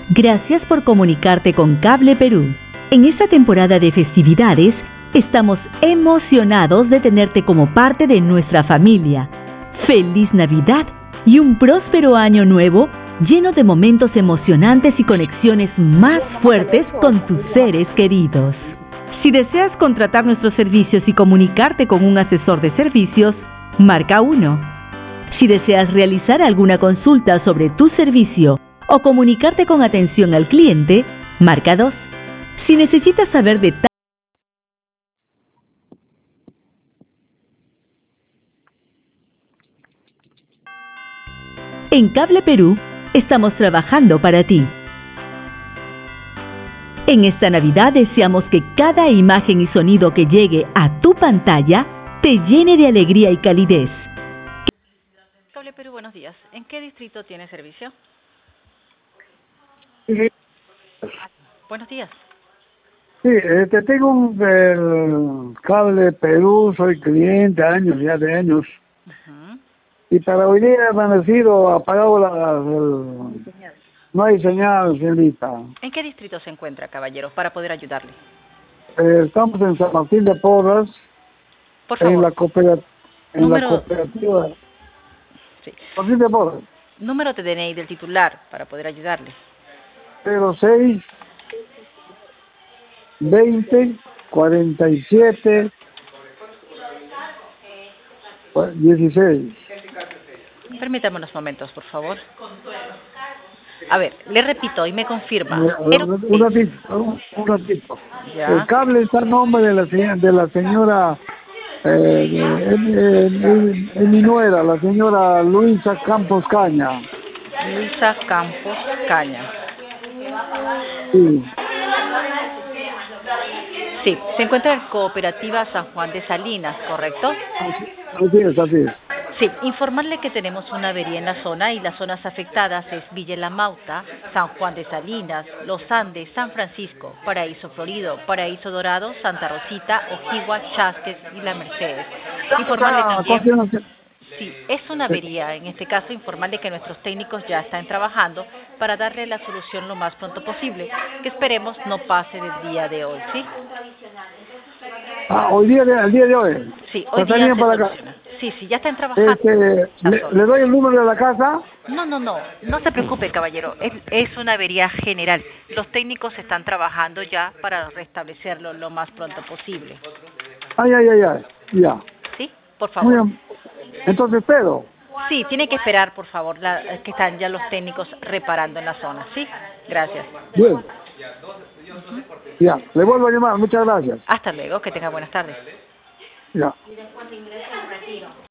Gracias por comunicarte con Cable Perú. En esta temporada de festividades, estamos emocionados de tenerte como parte de nuestra familia. ¡Feliz Navidad y un próspero año nuevo lleno de momentos emocionantes y conexiones más fuertes con tus seres queridos! Si deseas contratar nuestros servicios y comunicarte con un asesor de servicios, marca 1. Si deseas realizar alguna consulta sobre tu servicio o comunicarte con atención al cliente, marca 2. Si necesitas saber detalles en Cable Perú, estamos trabajando para ti. En esta Navidad deseamos que cada imagen y sonido que llegue a tu pantalla te llene de alegría y calidez. Cable Perú, buenos días. ¿En qué distrito tiene servicio? Sí, Buenos días. tengo un Cable Perú, soy cliente ya de años. Ujú. Y para hoy día me han sido apagado no hay señal, señorita. ¿En qué distrito se encuentra, caballero, para poder ayudarle? Estamos en San Martín de Porras, Por favor. en la cooperativa. Sí. Martín de Porras, Número de DNI del titular para poder ayudarle. 06 20 47 16. Permítame unos momentos, por favor. A ver, le repito y me confirma. Un ratito. Ya. El cable está a nombre de la señora, mi nuera, la señora Luisa Campos Caña. Luisa Campos Caña. Sí, Sí, se encuentra en Cooperativa San Juan de Salinas, ¿correcto? así es. Sí, informarle que tenemos una avería en la zona y las zonas afectadas es Villa La Mauta, San Juan de Salinas, Los Andes, San Francisco, Paraíso Florido, Paraíso Dorado, Santa Rosita, Ojigua, Chasques y La Mercedes. Informarle también, sí, es una avería, en este caso informarle que nuestros técnicos ya están trabajando para darle la solución lo más pronto posible, que esperemos no pase del día de hoy, ¿sí? El día de hoy. Sí, hoy día se soluciona. Sí, ya están trabajando. ¿Le doy el número de la casa? No se preocupe, caballero, es una avería general. Los técnicos están trabajando ya para restablecerlo lo más pronto posible. Ya. ¿Sí? Por favor. Muy bien. Entonces espero. Sí, tiene que esperar, por favor, que están ya los técnicos reparando en la zona, ¿sí? Gracias. Bien. Ya, le vuelvo a llamar, muchas gracias. Hasta luego, que tenga buenas tardes. Ya.